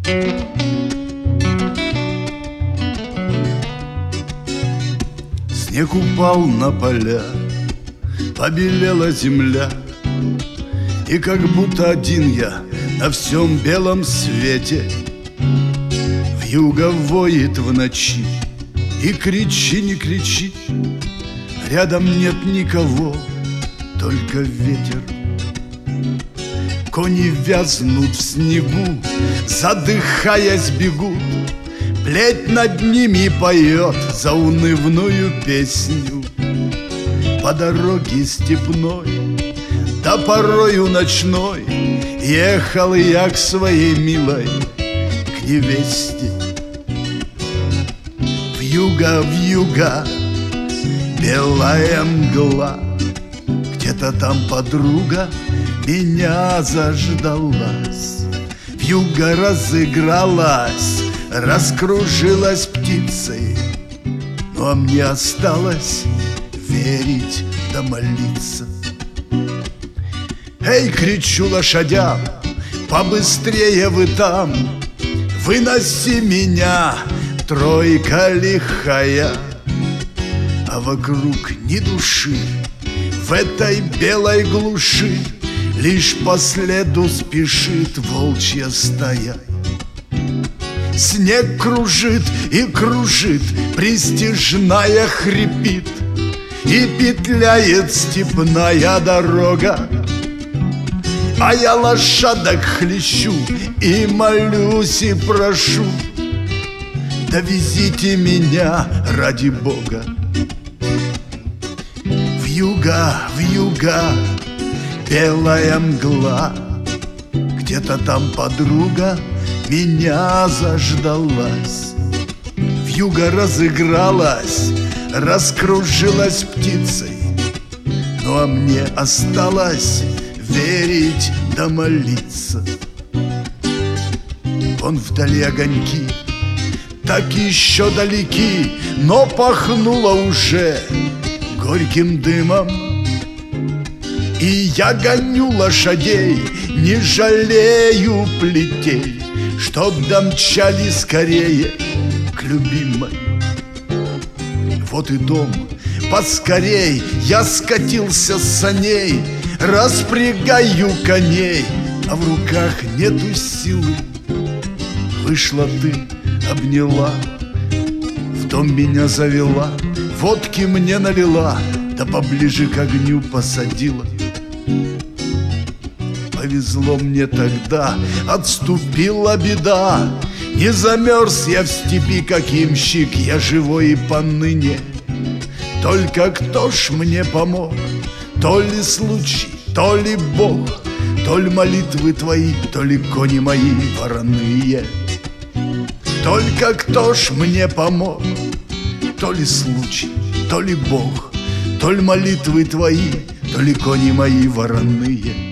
Снег упал на поля, побелела земля, и как будто один я на всем белом свете. Вьюга воет в ночи, и кричи, не кричи, рядом нет никого, только ветер. Кони вязнут в снегу, задыхаясь бегут, плеть над ними поет заунывную песню. По дороге степной, да порою ночной, ехал я к своей милой, к невесте. Вьюга, вьюга, белая мгла, где-то там подруга меня заждалась. Вьюга разыгралась, раскружилась птицей, ну а мне осталось верить да молиться. Эй, кричу лошадям, побыстрее вы там, выноси меня, тройка лихая. А вокруг ни души, в этой белой глуши лишь по следу спешит волчья стая. Снег кружит и кружит, пристяжная хрипит, и петляет степная дорога. А я лошадок хлещу и молюсь и прошу: довезите меня ради Бога. Вьюга, вьюга, белая мгла, где-то там подруга меня заждалась. Вьюга разыгралась, раскружилась птицей, ну а мне осталось верить да молиться. Вон вдали огоньки, так еще далеки, но пахнуло уже горьким дымом. И я гоню лошадей, не жалею плетей, чтоб домчали скорее к любимой. Вот и дом, поскорей я скатился с саней, распрягаю коней, а в руках нету силы. Вышла ты, обняла, в дом меня завела, водки мне налила, да поближе к огню посадила. Повезло мне тогда, отступила беда, не замерз я в степи, как ямщик, я живой и поныне. Только кто ж мне помог? То ли случай, то ли Бог, то ли молитвы твои, то ли кони мои вороные. Только кто ж мне помог? То ли случай, то ли Бог, то ли молитвы твои, то ли кони мои вороные.